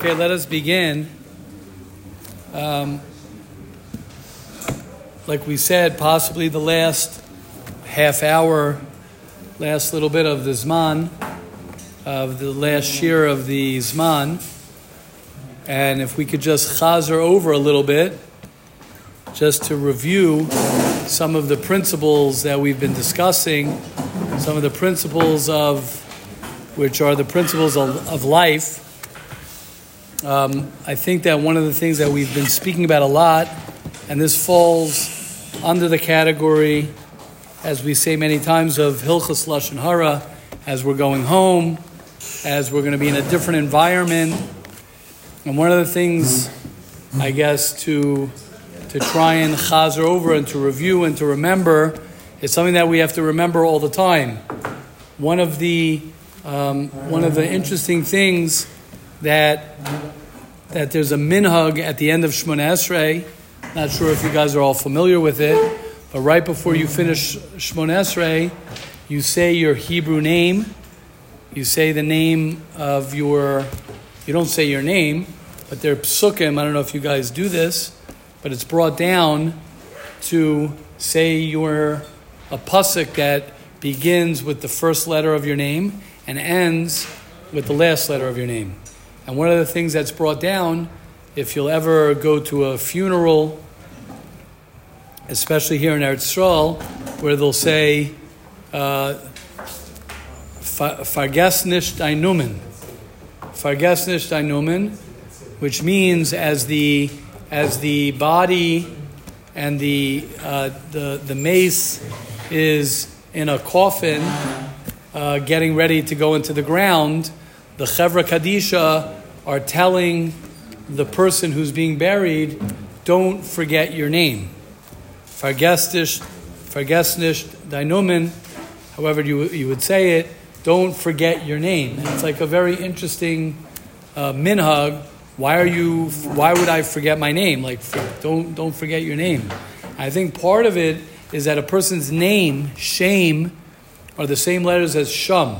Okay, let us begin. Like we said, possibly the last half hour, last little bit of the Zman, of the last shir of the Zman. And if we could just chazer over a little bit, just to review some of the principles that we've been discussing, some of the principles which are the principles of life. I think that one of the things that we've been speaking about a lot, and this falls under the category, as we say many times, of Hilchos Lashon Hara, as we're going home, as we're going to be in a different environment. And one of the things, I guess, to try and chazer over and to review and to remember is something that we have to remember all the time. One of the interesting things that there's a minhag at the end of Shemona Esrei. Not sure if you guys are all familiar with it, but right before you finish Shemona Esrei, you say your Hebrew name. You say the name of you don't say your name, but they're psukim. I don't know if you guys do this, but it's brought down to say a pasuk that begins with the first letter of your name and ends with the last letter of your name. And one of the things that's brought down, if you'll ever go to a funeral, especially here in Eretz Yisrael, where they'll say, Farges nicht dein Numen. Farges nicht dein Numen, which means as the body and the mace is in a coffin, getting ready to go into the ground, the Chevra Kadisha are telling the person who's being buried, don't forget your name. Farges nicht dein Numen, however you would say it, don't forget your name. And it's like a very interesting minhag. Why would I forget my name? Like, don't forget your name. I think part of it is that a person's name, Shem, are the same letters as Sham,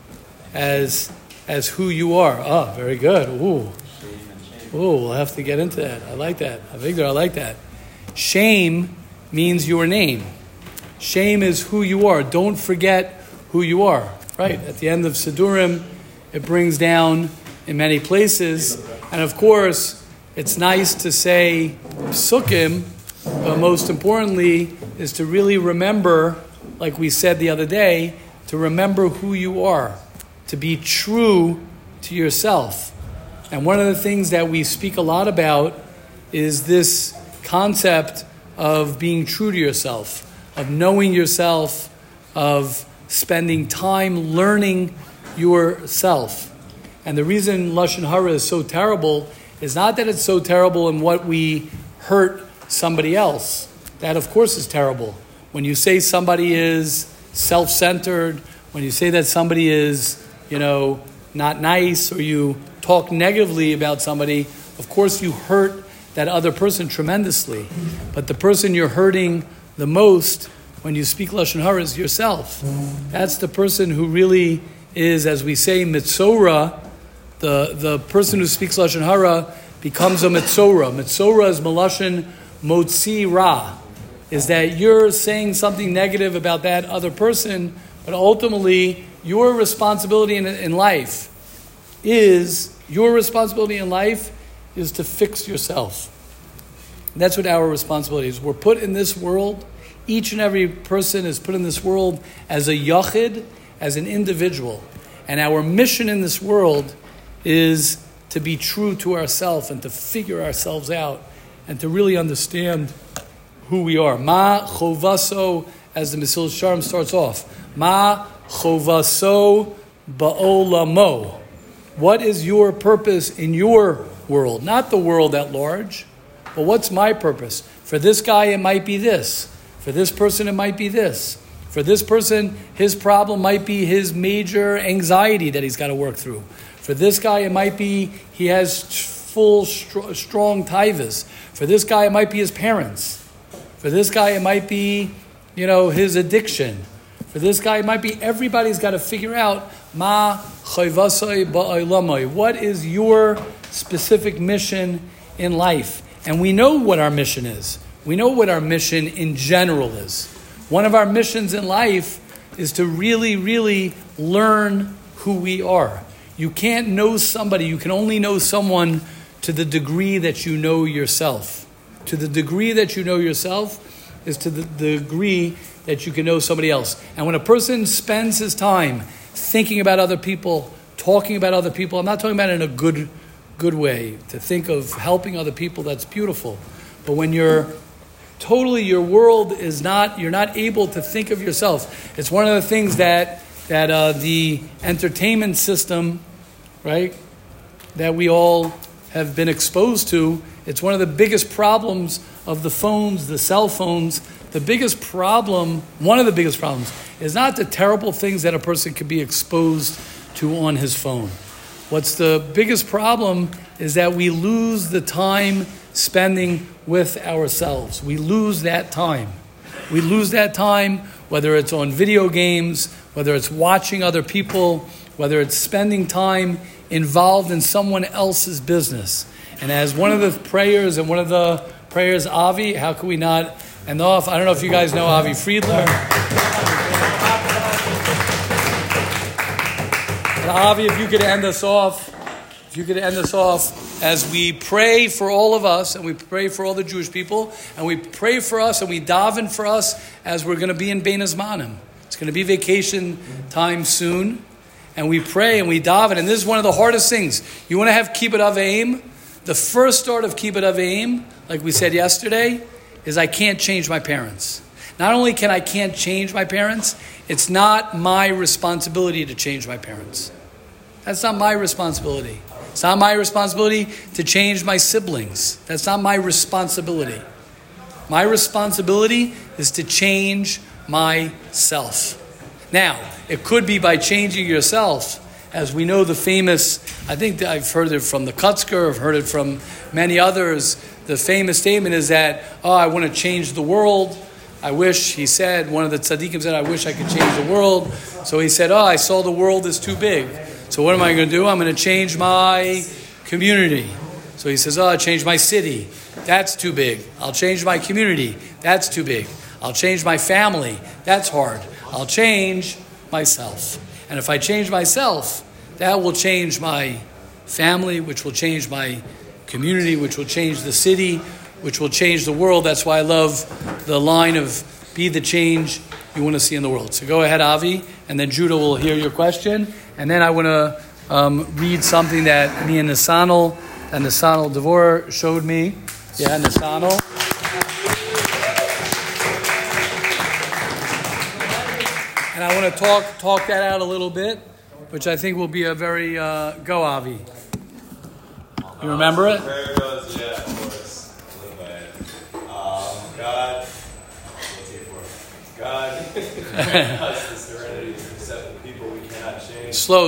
as who you are. Oh, very good. Ooh, we'll have to get into that. I like that. Avigdor, I like that. Shem means your name. Shem is who you are. Don't forget who you are. Right? At the end of Sidurim, it brings down in many places. And of course, it's nice to say psukim, but most importantly is to really remember, like we said the other day, to remember who you are, to be true to yourself. And one of the things that we speak a lot about is this concept of being true to yourself, of knowing yourself, of spending time learning yourself. And the reason Lashon Hara is so terrible is not that it's so terrible in what we hurt somebody else. That, of course, is terrible. When you say somebody is self-centered, when you say that somebody is, not nice, or you talk negatively about somebody, of course you hurt that other person tremendously. But the person you're hurting the most when you speak Lashon Hara is yourself. That's the person who really is, as we say, Mitzora. The person who speaks Lashon Hara becomes a Mitzora. Mitzora is Melashon Motzi Ra. Is that you're saying something negative about that other person, but ultimately your responsibility in life is to fix yourself. That's what our responsibility is. We're put in this world, each and every person is put in this world as a yachid, as an individual. And our mission in this world is to be true to ourselves and to figure ourselves out and to really understand who we are. Ma chovaso, as the Mesil Sharm starts off. Ma chovaso ba'olamo. What is your purpose in your world? Not the world at large, but what's my purpose? For this guy, it might be this. For this person, it might be this. For this person, his problem might be his major anxiety that he's got to work through. For this guy, it might be he has strong taivas. For this guy, it might be his parents. For this guy, it might be, his addiction. For this guy, it might be everybody's got to figure out ma chayvasai ba'olamai. What is your specific mission in life. And we know what our mission is. We know what our mission in general is. One of our missions in life is to really, really learn who we are. You can't know somebody. You can only know someone to the degree that you know yourself. To the degree that you know yourself is to the degree that you can know somebody else. And when a person spends his time thinking about other people, talking about other people, I'm not talking about it in a good way. To think of helping other people, that's beautiful. But when your world is not, you're not able to think of yourself. It's one of the things that the entertainment system, right, that we all have been exposed to, it's one of the biggest problems of the phones, the cell phones. One of the biggest problems is not the terrible things that a person could be exposed to on his phone. What's the biggest problem is that we lose the time spending with ourselves. We lose that time. We lose that time, whether it's on video games, whether it's watching other people, whether it's spending time involved in someone else's business. And as one of the prayers, Avi, how can we not end off? I don't know if you guys know Avi Friedler. But Avi, if you could end us off as we pray for all of us, and we pray for all the Jewish people, and we pray for us, and we daven for us as we're going to be in Bein Hazmanim. It's going to be vacation time soon. And we pray and we daven, and this is one of the hardest things. You want to have Kibbut Aveim? The first start of Kibbut Aveim, like we said yesterday, is I can't change my parents. Not only can't change my parents, it's not my responsibility to change my parents. That's not my responsibility. It's not my responsibility to change my siblings. That's not my responsibility. My responsibility is to change myself. Now, it could be by changing yourself. As we know, the famous, I think I've heard it from the Kutzker, I've heard it from many others. The famous statement is that, I want to change the world. I wish, he said, one of the tzaddikim said, I wish I could change the world. So he said, I saw the world is too big. So what am I going to do? I'm going to change my community. So he says, I'll change my city. That's too big. I'll change my community. That's too big. I'll change my family. That's hard. I'll change myself. And if I change myself, that will change my family, which will change my community, which will change the city, which will change the world. That's why I love the line of be the change you want to see in the world. So go ahead, Avi, and then Judah will hear your question. And then I want to read something that me and Nisanel Devor showed me. Yeah, Nisanel. And I want to talk that out a little bit, which I think will be a very go, Avi. You remember it? Prayer goes, yeah, of course. I live by it. God, grant us the serenity to accept the people we cannot change. Slow.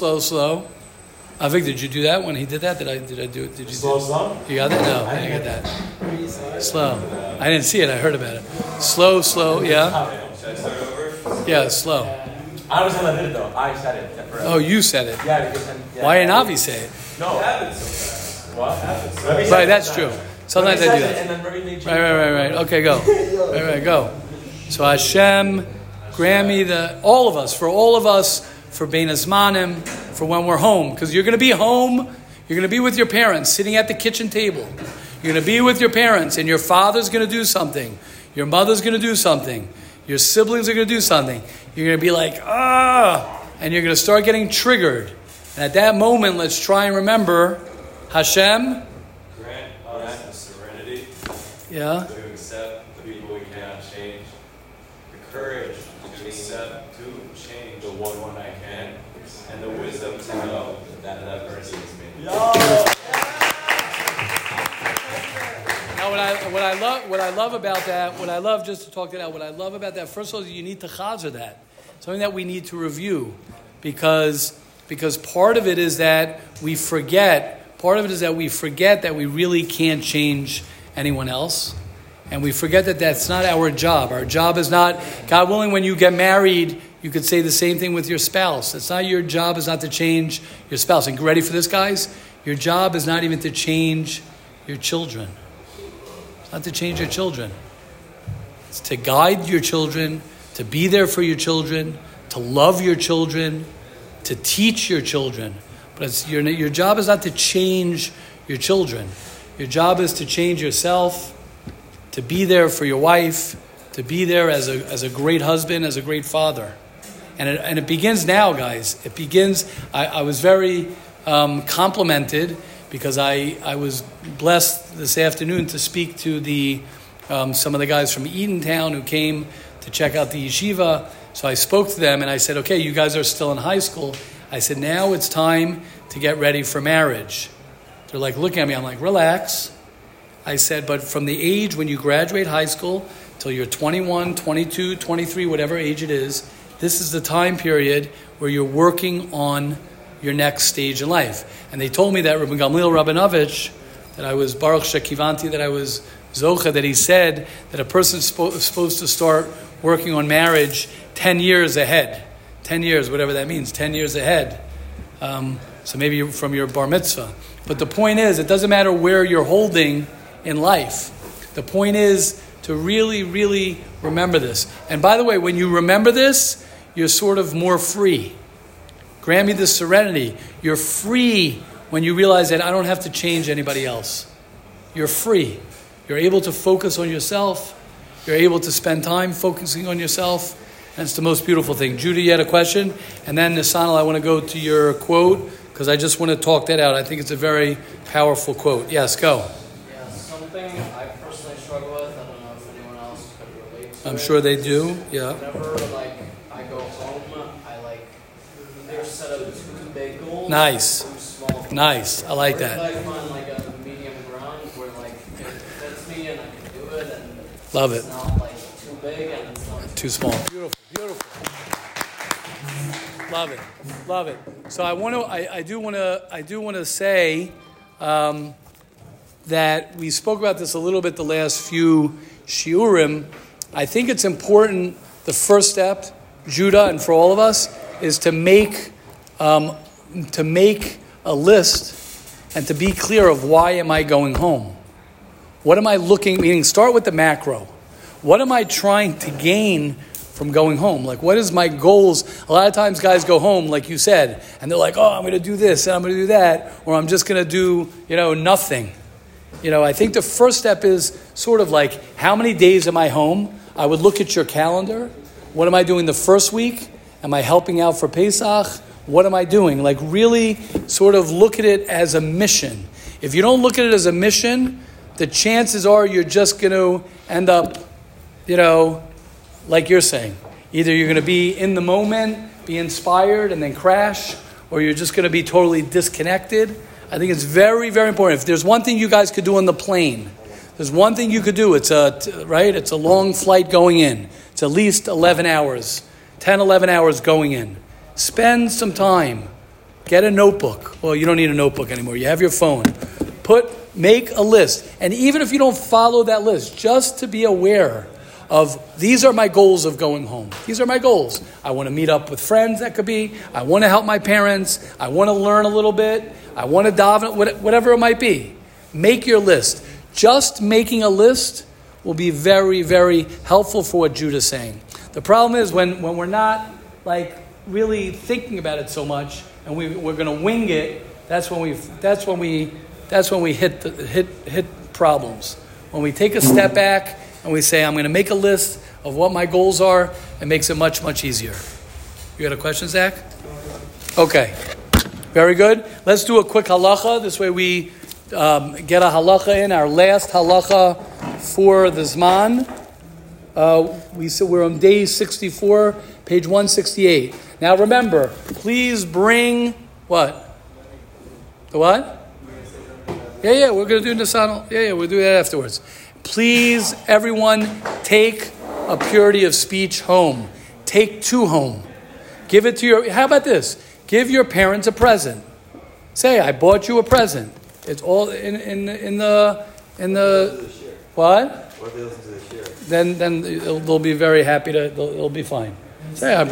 Vic, did you do that when he did that? Did I do it? Did you Slow? You got that? No, I didn't get that. Slow. I didn't see it. I heard about it. Slow. Yeah. Should I start over? Yeah, slow. I was gonna do it though. I said it. Oh, you said it. Yeah, because Why didn't Avi say it? No. It happens sometimes. What? Right, that's true. Sometimes I do that. And then Right. Okay, go. Right, go. So Hashem, grant me all of us, for Bein Hazmanim, for when we're home. Because you're going to be home, you're going to be with your parents, sitting at the kitchen table. You're going to be with your parents, and your father's going to do something. Your mother's going to do something. Your siblings are going to do something. You're going to be like, and you're going to start getting triggered. And at that moment, let's try and remember, Hashem, Grant us the serenity yeah, to accept the people we cannot change, the courage to accept, to change the one I can, and the wisdom to know that person is me. Now, what I love about that, what I love about that, first of all, you need to chazer that. Something that we need to review, because part of it is that we forget that we really can't change anyone else. And we forget that that's not our job. Our job is not, God willing, when you get married, You could say the same thing with your spouse. It's not your job is not to change your spouse. And ready for this, guys? Your job is not even to change your children. It's not to change your children. It's to guide your children, to be there for your children, to love your children, to teach your children. But your job is not to change your children. Your job is to change yourself, to be there for your wife, to be there as a great husband, as a great father. And it begins now, guys. It begins, I was very complimented because I was blessed this afternoon to speak to some of the guys from Eatontown who came to check out the yeshiva. So I spoke to them and I said, okay, you guys are still in high school. I said, now it's time to get ready for marriage. They're like looking at me. I'm like, relax. I said, but from the age when you graduate high school till you're 21, 22, 23, whatever age it is, this is the time period where you're working on your next stage in life. And they told me that Rabbi Gamliel Rabinovich, that I was Baruch Shekivanti, that I was Zocha, that he said that a person is supposed to start working on marriage 10 years ahead. 10 years, whatever that means, 10 years ahead. So maybe from your bar mitzvah. But the point is, it doesn't matter where you're holding in life. The point is to really, really remember this. And by the way, when you remember this, you're sort of more free. Grant me this serenity. You're free when you realize that I don't have to change anybody else. You're free. You're able to focus on yourself. You're able to spend time focusing on yourself. And it's the most beautiful thing. Judy, you had a question? And then, Nisanel, I want to go to your quote because I just want to talk that out. I think it's a very powerful quote. Yes, go. Yeah, something I personally struggle with. I don't know if anyone else could relate to I'm it. sure they do. Yeah. Whenever I go home, I either set up two big goals, Nice. two small goals. Nice. I like Or that. if I find a medium ground where it fits me and I can do it, and Love it's it. not too big and it's not Too small. Beautiful. Beautiful. Love it. Love it. So I do want to say that we spoke about this a little bit the last few shiurim. I think it's important. The first step, Judah, and for all of us, is to make a list and to be clear of why am I going home? What am I looking? Meaning, start with the macro. What am I trying to gain from going home? Like, what is my goals? A lot of times guys go home, like you said, and they're like, oh, I'm going to do this and I'm going to do that, or I'm just going to do, nothing. I think the first step is sort of like, how many days am I home? I would look at your calendar. What am I doing the first week? Am I helping out for Pesach? What am I doing? Like, really sort of look at it as a mission. If you don't look at it as a mission, the chances are you're just going to end up, like you're saying. Either you're going to be in the moment, be inspired, and then crash, or you're just going to be totally disconnected. I think it's very, very important. If there's one thing you guys could do on the plane, there's one thing you could do. It's a long flight going in. It's at least 11 hours, 10, 11 hours going in. Spend some time. Get a notebook. Well, you don't need a notebook anymore. You have your phone. Make a list. And even if you don't follow that list, just to be aware of these are my goals of going home. These are my goals. I want to meet up with friends, that could be. I want to help my parents. I want to learn a little bit. I want to daven, whatever it might be. Make your list. Just making a list will be very, very helpful for what Judah's saying. The problem is when we're not really thinking about it so much and we're going to wing it, that's when we hit problems. When we take a step back and we say, I'm going to make a list of what my goals are, it makes it much, much easier. You got a question, Zach? Okay. Very good. Let's do a quick halacha. This way we get a halacha in, our last halacha for the Zman. We're on day 64, page 168. Now remember, please bring what? The what? Yeah, we're going to do Nisanel. Yeah, we'll do that afterwards. Please, everyone, take a purity of speech home. Take 2 home. Give it to how about this? Give your parents a present. Say, I bought you a present. It's all in the what? What if they listen to the share? Then they'll be very happy it'll be fine. Say,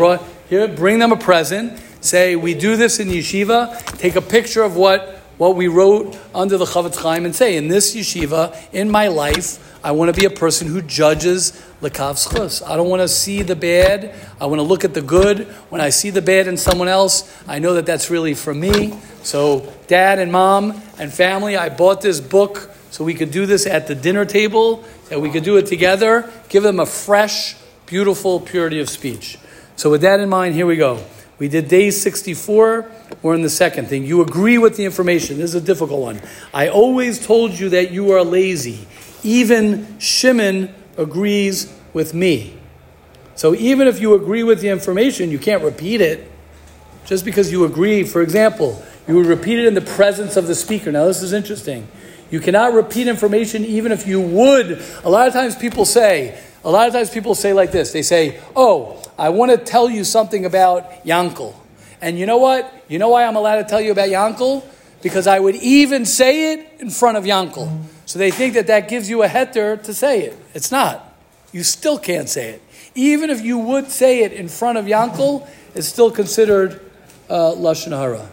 Here, bring them a present. Say, we do this in yeshiva. Take a picture of what we wrote under the Chavetz Chaim and say, in this yeshiva, in my life, I want to be a person who judges l'kav zchus. I don't want to see the bad. I want to look at the good. When I see the bad in someone else, I know that that's really for me. So dad and mom and family, I bought this book so we could do this at the dinner table, that we could do it together. Give them a fresh, beautiful purity of speech. So with that in mind, here we go. We did day 64. We're in the second thing. You agree with the information. This is a difficult one. I always told you that you are lazy. Even Shimon agrees with me. So even if you agree with the information, you can't repeat it. Just because you agree, for example, you would repeat it in the presence of the speaker. Now this is interesting. You cannot repeat information even if you would. A lot of times people say like this. They say, oh, I want to tell you something about Yankel. And you know what? You know why I'm allowed to tell you about Yankel? Because I would even say it in front of Yankel. So they think that gives you a heter to say it. It's not. You still can't say it. Even if you would say it in front of Yankel, it's still considered Lashon Hara.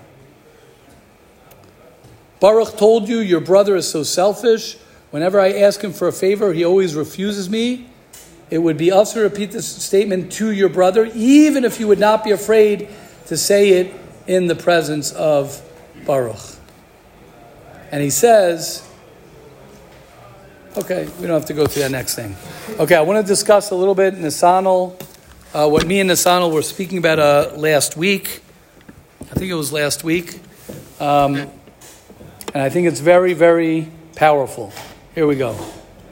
Baruch told you your brother is so selfish. Whenever I ask him for a favor, he always refuses me. It would be us to repeat this statement to your brother, even if you would not be afraid to say it in the presence of Baruch. And he says, okay, we don't have to go to that next thing. Okay, I want to discuss a little bit Nisanel, what me and Nisanel were speaking about last week. I think it was last week. And I think it's very, very powerful. Here we go.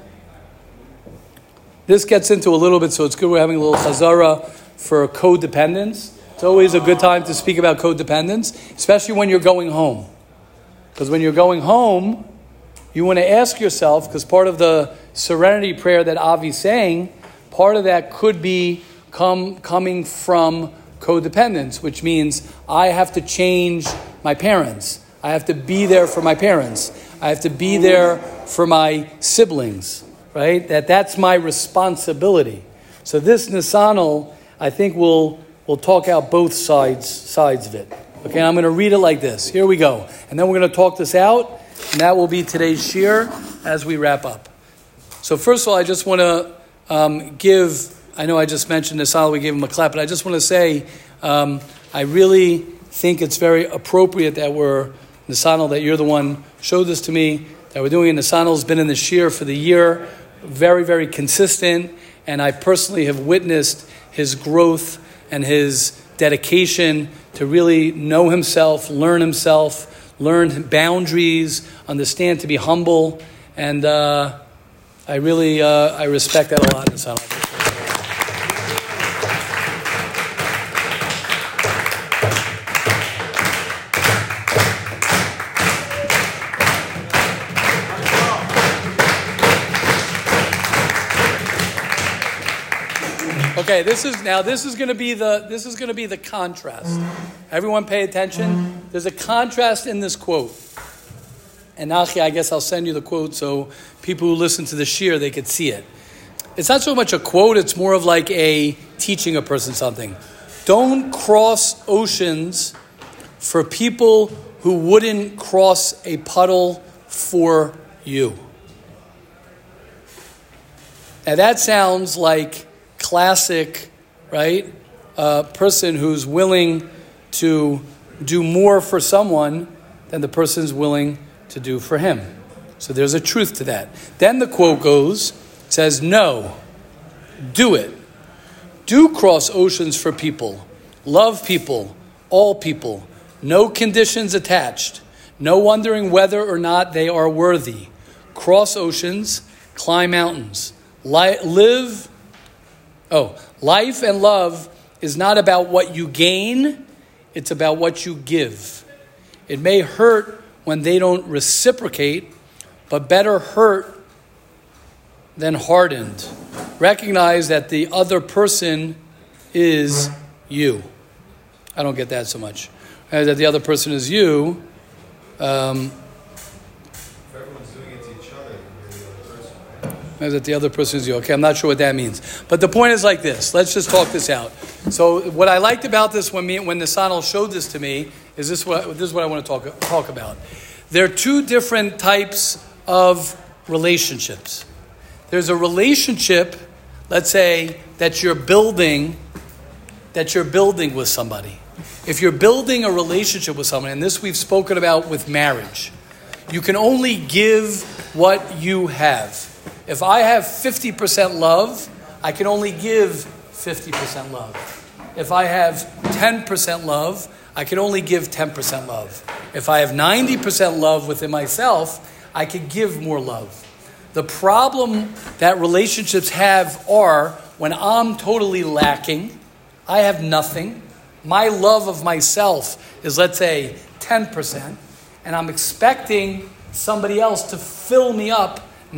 This gets into a little bit, so it's good we're having a little chazara for codependence. It's always a good time to speak about codependence, especially when you're going home. Because when you're going home, you want to ask yourself, because part of the serenity prayer that Avi's saying, part of that could be coming from codependence, which means I have to change my parents. I have to be there for my parents. I have to be there for my siblings, right? That's my responsibility. So this Nisanel, I think we'll talk out both sides of it. Okay, I'm going to read it like this. Here we go. And then we're going to talk this out, and that will be today's shir as we wrap up. So first of all, I just want to I know I just mentioned Nisanel, we gave him a clap, but I just want to say, I really think it's very appropriate that Nisanel, that you're the one showed this to me, that we're doing it. Nisanel's been in the shir for the year, very, very consistent, and I personally have witnessed his growth and his dedication to really know himself, learn boundaries, understand to be humble, and I respect that a lot, Nisanel. Okay, this is going to be the contrast. Everyone pay attention. There's a contrast in this quote. And Nachi, I guess I'll send you the quote so people who listen to the shir, they could see it. It's not so much a quote, it's more of like a teaching a person something. Don't cross oceans for people who wouldn't cross a puddle for you. Now that sounds like classic, right? Person who's willing to do more for someone than the person's willing to do for him. So there's a truth to that. Then the quote goes, it says, no, do it. Do cross oceans for people. Love people, all people. No conditions attached. No wondering whether or not they are worthy. Cross oceans, climb mountains. Life and love is not about what you gain, it's about what you give. It may hurt when they don't reciprocate, but better hurt than hardened. Recognize that the other person is you. I don't get that so much. That the other person is you. If everyone's doing it to each other, you're the other person, right? That the other person is you. Okay, I'm not sure what that means. But the point is like this. Let's just talk this out. So what I liked about this when Nisanel showed this to me is this is what I want to talk about. There are two different types of relationships. There's a relationship, let's say, that you're building with somebody. If you're building a relationship with someone, and this we've spoken about with marriage, you can only give what you have. If I have 50% love, I can only give 50% love. If I have 10% love, I can only give 10% love. If I have 90% love within myself, I can give more love. The problem that relationships have are when I'm totally lacking, I have nothing. My love of myself is, let's say, 10%, and I'm expecting somebody else to fill me up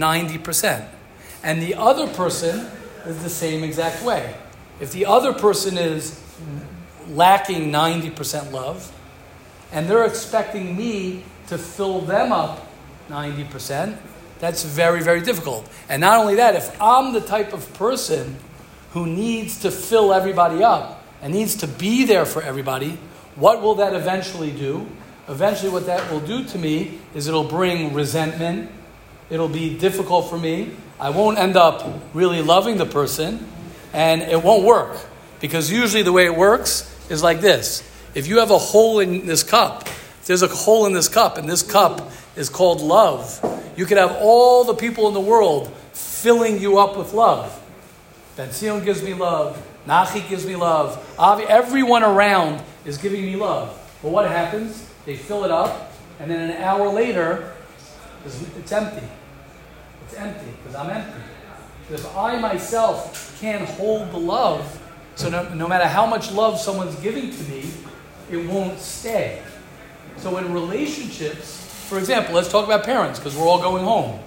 90%. And the other person is the same exact way. If the other person is lacking 90% love, and they're expecting me to fill them up 90%, that's very, very difficult. And not only that, if I'm the type of person who needs to fill everybody up and needs to be there for everybody, what will that eventually do? Eventually what that will do to me is it'll bring resentment. It'll be difficult for me. I won't end up really loving the person, and it won't work. Because usually the way it works is like this. If you have a hole in this cup, if there's a hole in this cup, and this cup is called love, you could have all the people in the world filling you up with love. Ben Sion gives me love. Nachi gives me love. Everyone around is giving me love. But what happens? They fill it up, and then an hour later, it's empty. It's empty, because I'm empty. If I myself can't hold the love, so no matter how much love someone's giving to me, it won't stay. So in relationships, for example, let's talk about parents, because we're all going home.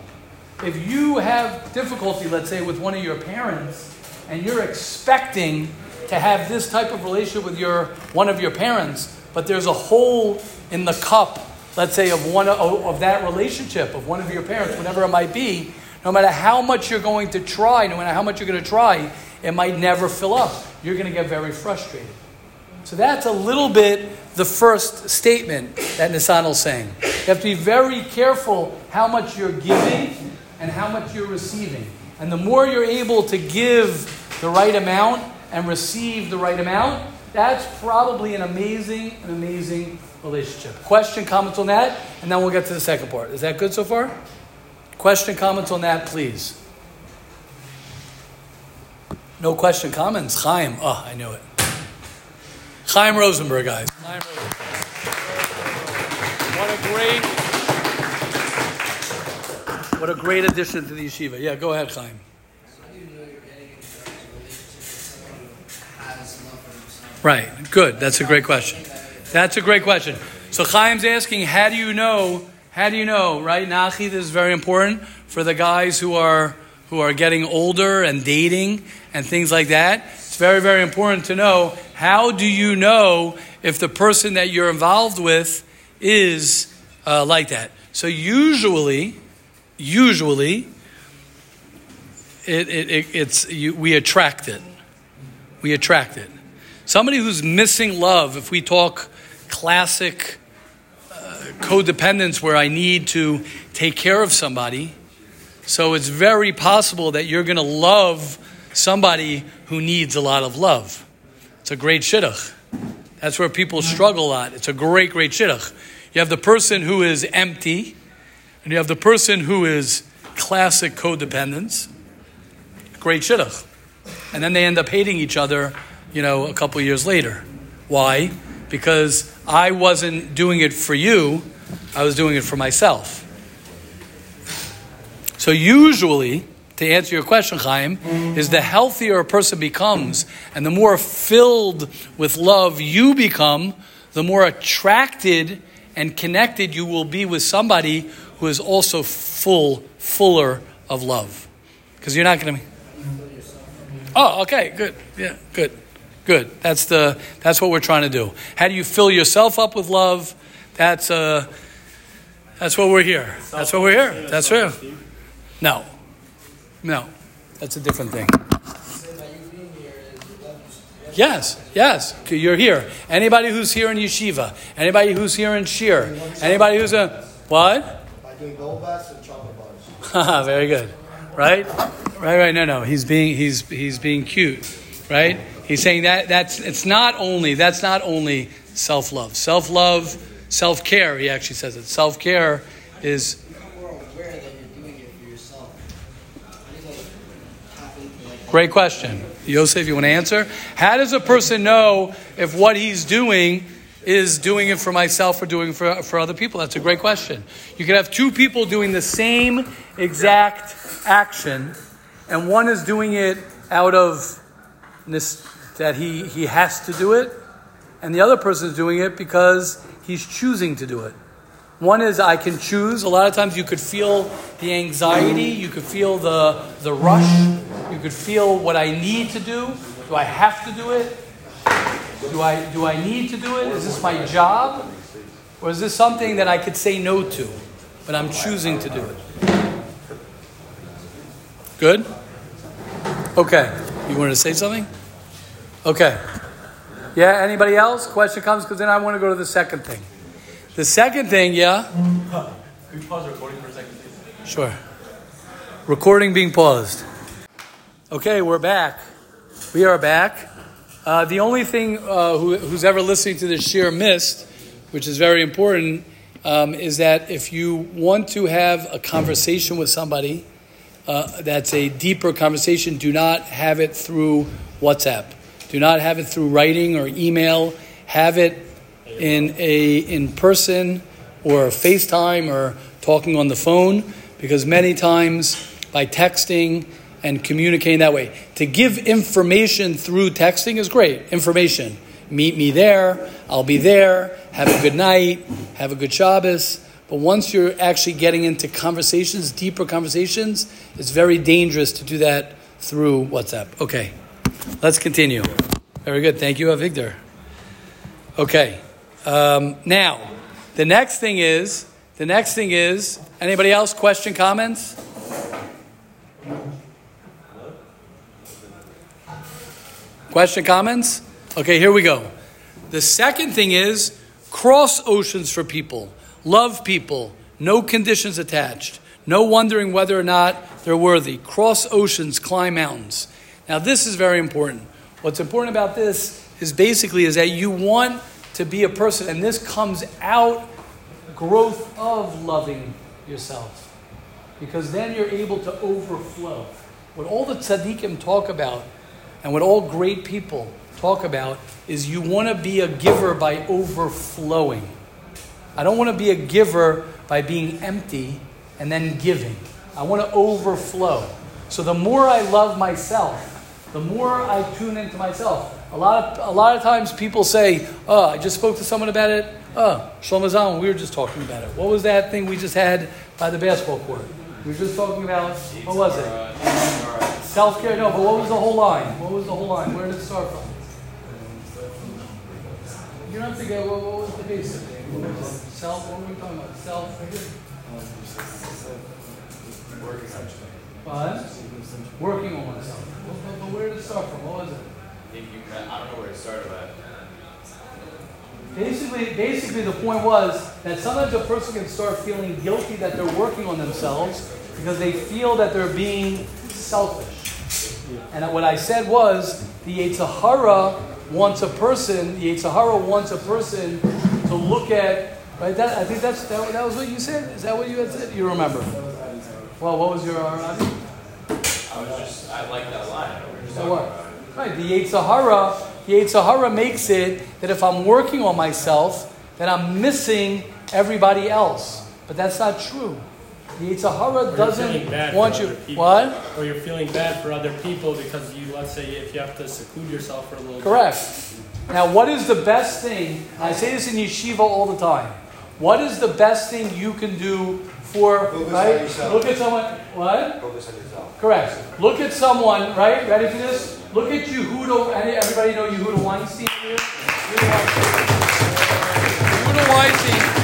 If you have difficulty, let's say, with one of your parents, and you're expecting to have this type of relationship with one of your parents, but there's a hole in the cup, let's say, of that relationship, of one of your parents, whatever it might be, no matter how much you're going to try, no matter how much you're going to try, it might never fill up. You're going to get very frustrated. So that's a little bit the first statement that Nisanel's saying. You have to be very careful how much you're giving and how much you're receiving. And the more you're able to give the right amount and receive the right amount, that's probably an amazing relationship. Question, comments on that, and then we'll get to the second part. Is that good so far? Question, comments on that, please. No question, comments. Chaim. Oh, I knew it. Chaim Rosenberg, guys. Chaim Rosenberg. What a great addition to the yeshiva. Yeah, go ahead, Chaim. Right. Good. That's a great question. So Chaim's asking, how do you know, right? Nachi, this is very important for the guys who are getting older and dating and things like that. It's very, very important to know, how do you know if the person that you're involved with is like that? So usually we attract it. We attract it. Somebody who's missing love, if we talk classic codependence where I need to take care of somebody, so it's very possible that you're going to love somebody who needs a lot of love. It's a great shidduch. That's where people struggle a lot. It's a great shidduch. You have the person who is empty, and you have the person who is classic codependence. Great shidduch. And then they end up hating each other, a couple years later. Why? Because I wasn't doing it for you, I was doing it for myself. So usually, to answer your question, Chaim, is the healthier a person becomes and the more filled with love you become, the more attracted and connected you will be with somebody who is also fuller of love. Because you're not going to be... Oh, okay, good. Yeah, good. That's what we're trying to do. How do you fill yourself up with love? That's what we're here. That's what we're here. That's real. No. No, that's a different thing. Yes. You're here. Anybody who's here in yeshiva, anybody who's here in shir, anybody who's a what? By doing gold bats and chocolate bars. Very good. Right. No. He's being cute. Right. He's saying that's not only self-love. Self-care. He actually says it. Self-care is. More aware that you're doing it for yourself. Great question. Yosef, you want to answer? How does a person know if what he's doing is doing it for myself or doing it for other people? That's a great question. You could have two people doing the same exact action, and one is doing it out of this, that he has to do it, and the other person is doing it because he's choosing to do it. One is I can choose. A lot of times you could feel the anxiety, you could feel the rush, you could feel what I need to do. Do I have to do it? Do I need to do it? Is this my job? Or is this something that I could say no to, but I'm choosing to do it? Good? Okay. You wanted to say something? Okay. Yeah, anybody else? Question comes, because then I want to go to the second thing. The second thing, yeah? Can we pause the recording for a second, please? Sure. Recording being paused. Okay, we're back. We are back. The only thing who's ever listening to this shir missed, which is very important, is that if you want to have a conversation with somebody, that's a deeper conversation, do not have it through WhatsApp. Do not have it through writing or email. Have it in person or FaceTime or talking on the phone, because many times by texting and communicating that way, to give information through texting is great. Information. Meet me there. I'll be there. Have a good night. Have a good Shabbos. But once you're actually getting into conversations, deeper conversations, it's very dangerous to do that through WhatsApp. Okay, let's continue. Very good. Thank you, Avigdor. Okay. Now, the next thing is, anybody else? Question, comments? Question, comments? Okay, here we go. The second thing is cross oceans for people. Love people. No conditions attached. No wondering whether or not they're worthy. Cross oceans, climb mountains. Now, this is very important. What's important about this is that you want to be a person, and this comes out growth of loving yourself. Because then you're able to overflow. What all the tzaddikim talk about, and what all great people talk about, is you want to be a giver by overflowing. I don't want to be a giver by being empty and then giving. I want to overflow. So the more I love myself, the more I tune into myself. A lot of times people say, I just spoke to someone about it. Shlomo Zalman, we were just talking about it. What was that thing we just had by the basketball court? We were just talking about, what was it? Self-care, no, but what was the whole line? Where did it start from? You don't have to get, what was the basic thing? What was it? Self, what were we talking about? Working on oneself. But where did it start from? What was it? I don't know where it started at. Basically, the point was that sometimes a person can start feeling guilty that they're working on themselves because they feel that they're being selfish. And what I said was, the Yetzer Hara wants a person to look at, right? I think that was what you said? Is that what you had said? You remember? Well, what was your Arabi? I like that line. Right, the Yetzer Hara makes it that if I'm working on myself, then I'm missing everybody else. But that's not true. The Yetzer Hara doesn't want you. What? Or you're feeling bad for other people because let's say, if you have to seclude yourself for a little Correct. Now, what is the best thing? I say this in yeshiva all the time. What is the best thing you can do for, right? Look at someone, what? Focus on yourself. Correct. Look at someone, right? Ready for this? Look at Yehuda. Everybody know Yehuda Weinstein here? Yehuda Weinstein.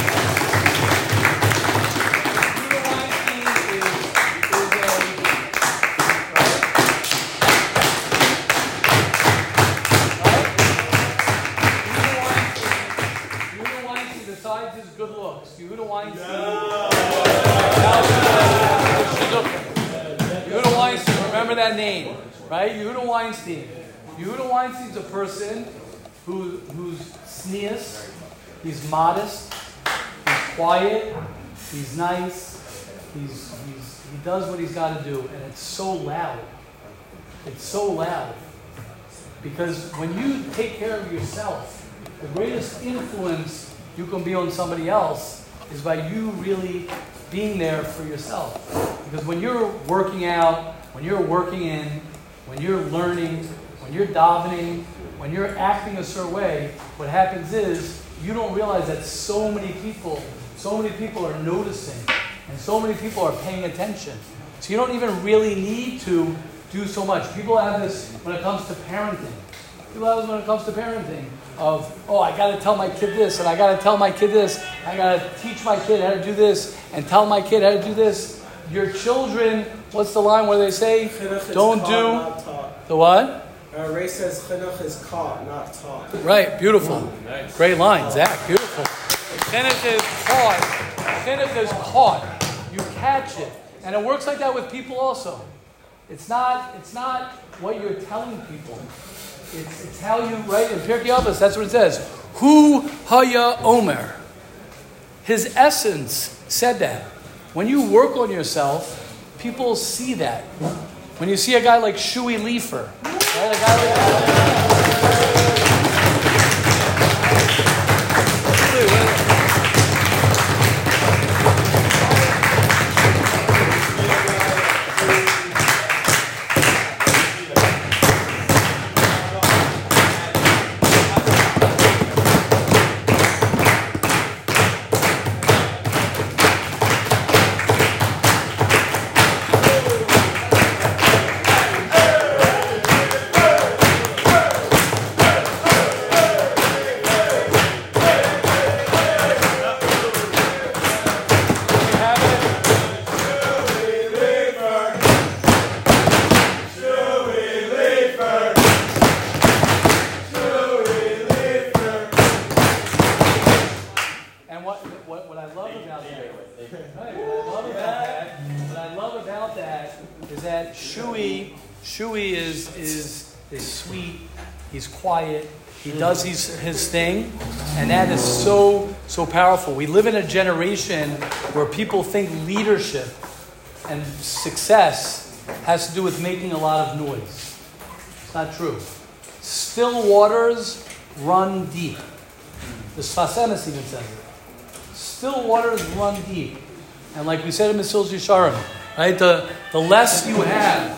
of that name, right? Yehuda Weinstein. Yehuda Weinstein's a person who's sneeze, he's modest, he's quiet, he's nice, he does what he's got to do, and it's so loud. It's so loud. Because when you take care of yourself, the greatest influence you can be on somebody else is by you really being there for yourself. Because when you're working out, when you're working in, when you're learning, when you're davening, when you're acting a certain way, what happens is you don't realize that so many people are noticing, and so many people are paying attention. So you don't even really need to do so much. People have this when it comes to parenting. People have this when it comes to parenting of, I got to tell my kid this, and I got to tell my kid this. I got to teach my kid how to do this, and tell my kid how to do this. Your children, what's the line where they say, don't do the what? Ray says chinuch is caught, not taught. Right, beautiful. Nice. Great line, Zach, beautiful. Chinuch is caught. Chinuch is caught. You catch it. And it works like that with people also. It's not what you're telling people. It's how you, right? In Pirkei Avos, that's what it says. Hu haya omer. His essence said that. When you work on yourself, people see that. When you see a guy like Shui Leifer, right? A guy like that. Shui is sweet, he's quiet, he does his thing, and that is so powerful. We live in a generation where people think leadership and success has to do with making a lot of noise. It's not true. Still waters run deep. The Sfas Emes even says it. Still waters run deep. And like we said in Mesilas Yesharim, right? The less you have,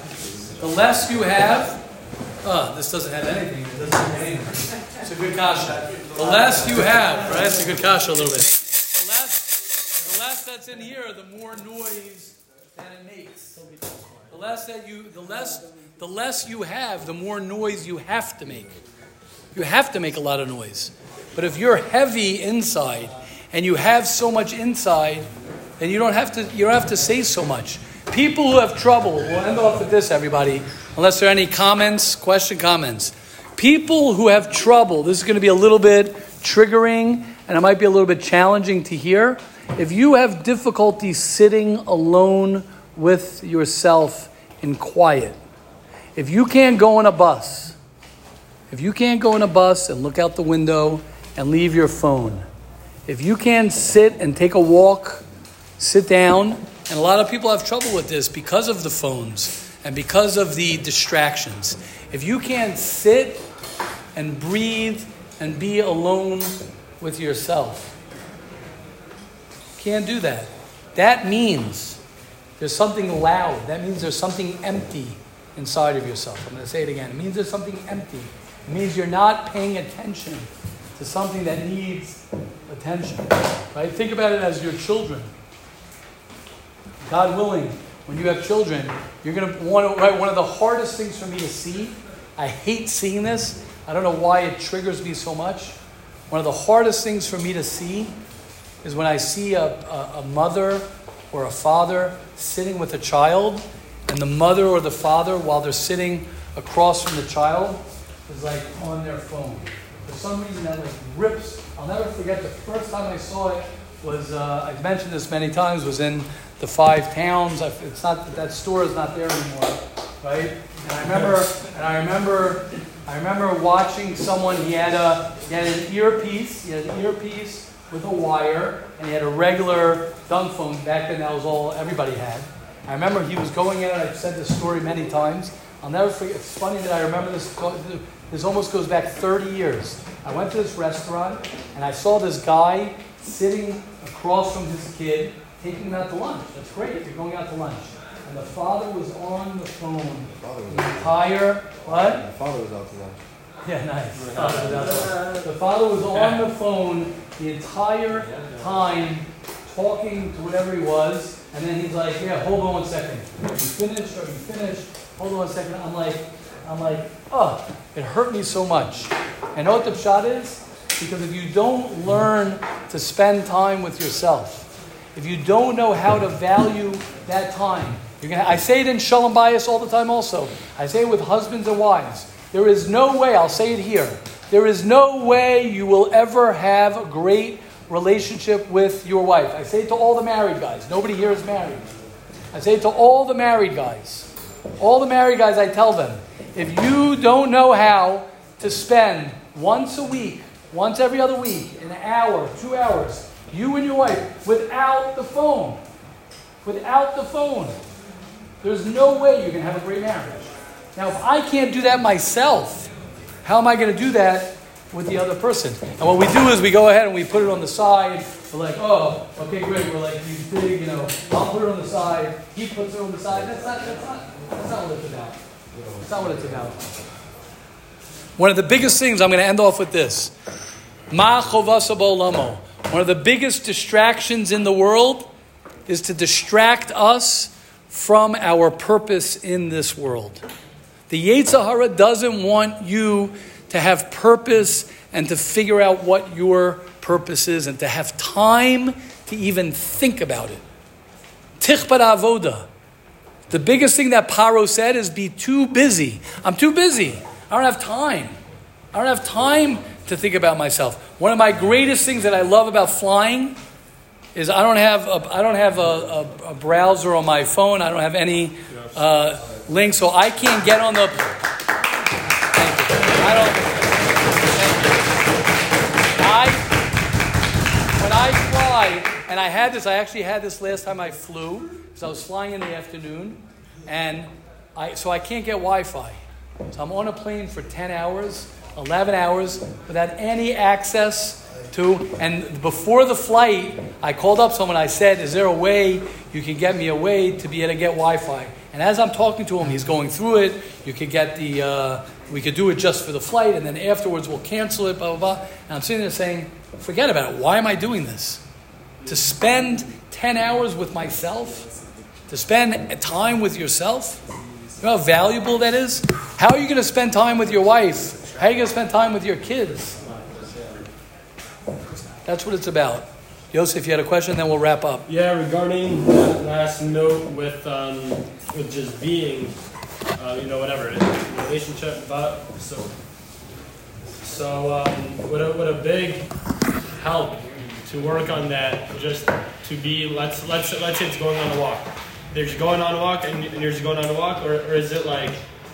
this doesn't have anything. It doesn't have anything. It's a good kasha. The less you have, right? It's a good kasha a little bit. The less that's in here, the more noise that it makes. The less you have, the more noise you have to make. You have to make a lot of noise. But if you're heavy inside and you have so much inside, then you don't have to say so much. People who have trouble, we'll end off with this, everybody, unless there are any comments. People who have trouble, this is going to be a little bit triggering, and it might be a little bit challenging to hear. If you have difficulty sitting alone with yourself in quiet, if you can't go on a bus and look out the window and leave your phone, if you can't sit and take a walk, sit down, and a lot of people have trouble with this because of the phones and because of the distractions. If you can't sit and breathe and be alone with yourself, can't do that. That means there's something loud. That means there's something empty inside of yourself. I'm going to say it again. It means there's something empty. It means you're not paying attention to something that needs attention. Right? Think about it as your children. God willing, when you have children, you're going to want to, right? One of the hardest things for me to see, I hate seeing this. I don't know why it triggers me so much. One of the hardest things for me to see is when I see a mother or a father sitting with a child, and the mother or the father, while they're sitting across from the child, is like on their phone. For some reason, that like rips. I'll never forget the first time I saw it was, I've mentioned this many times, was in the 5 Towns. It's not that store is not there anymore. right? And I remember watching someone. He had an earpiece. He had an earpiece with a wire, and he had a regular dung phone. Back then, that was all everybody had. I remember he was going in, and I've said this story many times. I'll never forget. It's funny that I remember this. This almost goes back 30 years. I went to this restaurant, and I saw this guy sitting across from his kid, taking him out to lunch. That's great. You're going out to lunch. And the father was on the phone the entire, what? The father was out to lunch. Yeah, nice. The father was on the phone the entire time, talking to whatever he was, and then he's like, yeah, hold on 1 second. Are you finished? Are you finished? Hold on 1 second. I'm like, oh, it hurt me so much. And know what the pshat is? Because if you don't learn to spend time with yourself, if you don't know how to value that time, I say it in Shalom Bayis all the time also. I say it with husbands and wives. There is no way, I'll say it here, there is no way you will ever have a great relationship with your wife. I say it to all the married guys. Nobody here is married. I say it to all the married guys. All the married guys, I tell them, if you don't know how to spend once a week, once every other week, an hour, 2 hours, you and your wife, without the phone, there's no way you can have a great marriage. Now, if I can't do that myself, how am I going to do that with the other person? And what we do is we go ahead and we put it on the side. We're like, oh, okay, great. We're like these big, I'll put it on the side. He puts it on the side. That's not what it's about. That's not what it's about. One of the biggest things, I'm going to end off with this. Ma chovasa ba'olamo. One of the biggest distractions in the world is to distract us from our purpose in this world. The Yetzer Hara doesn't want you to have purpose and to figure out what your purpose is and to have time to even think about it. Tichbat avoda. The biggest thing that Paro said is be too busy. I'm too busy. I don't have time. I don't have time to think about myself. One of my greatest things that I love about flying is I don't have a browser on my phone. I don't have any link, so I can't get on the. When I fly, and I actually had this last time I flew, because I was flying in the afternoon, and so I can't get Wi-Fi. So I'm on a plane for 10 hours, 11 hours, without any access to, and before the flight, I called up someone, I said, is there a way you can get me a way to be able to get Wi-Fi? And as I'm talking to him, he's going through it, you could get we could do it just for the flight, and then afterwards we'll cancel it, blah, blah, blah. And I'm sitting there saying, forget about it, why am I doing this? To spend 10 hours with myself? To spend time with yourself? You know how valuable that is? How are you going to spend time with your wife? How are you going to spend time with your kids? That's what it's about. Yosef, you had a question, then we'll wrap up. Yeah, regarding that last note with just being, whatever, in a relationship, but what a big help to work on that, just to be, let's say it's going on a walk. They're just going on a walk and you're just going on a walk, or is it like,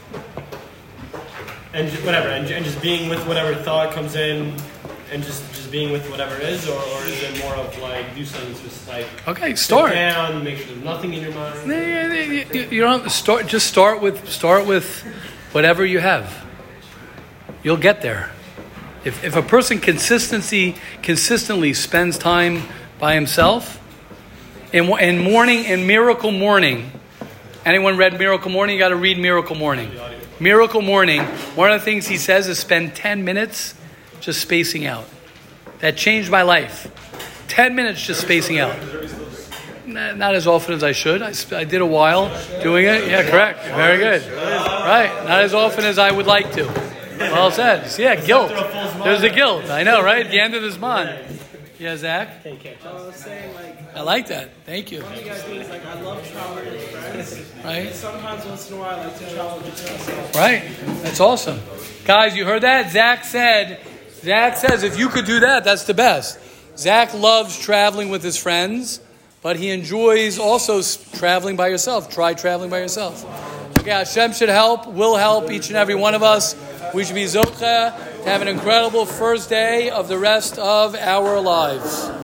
and just being with whatever thought comes in, and just being with whatever is, or is it more of like do something just like start sit down, make sure there's nothing in your mind? You don't start. Just start with whatever you have. You'll get there. If a person consistently spends time by himself, in Miracle Morning. Anyone read Miracle Morning? You got to read Miracle Morning. Miracle Morning. One of the things he says is spend 10 minutes just spacing out. That changed my life. 10 minutes just spacing out. Not as often as I should. I did a while doing it. Yeah, correct. Very good. Right. Not as often as I would like to. Well said. Yeah, guilt. There's the guilt. I know, right? At the end of this month. Yeah, Zach? I was saying, I like that. Thank you. one thing I do is, I love traveling with friends. Right. And sometimes, once in a while, I like to travel just myself. Right. That's awesome. Guys, you heard that? Zach says if you could do that, that's the best. Zach loves traveling with his friends, but he enjoys also traveling by yourself. Try traveling by yourself. Okay, Hashem should help, will help each and every one of us. We should be zocheh to have an incredible first day of the rest of our lives.